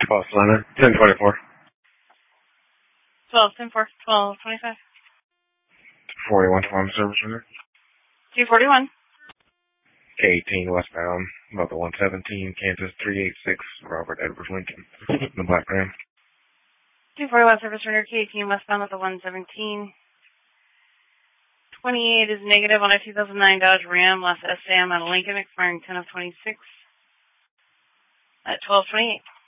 False Atlanta, 1024. 1225. 41 Farm Service Center. 241. K18 westbound, about the 117, Kansas 386, Robert Edward Lincoln, the black Ram. 241 Service Center, K18 westbound at the 117. 28 is negative on a 2009 Dodge Ram, last SAM out of Lincoln, expiring 10 of 26 at 1228.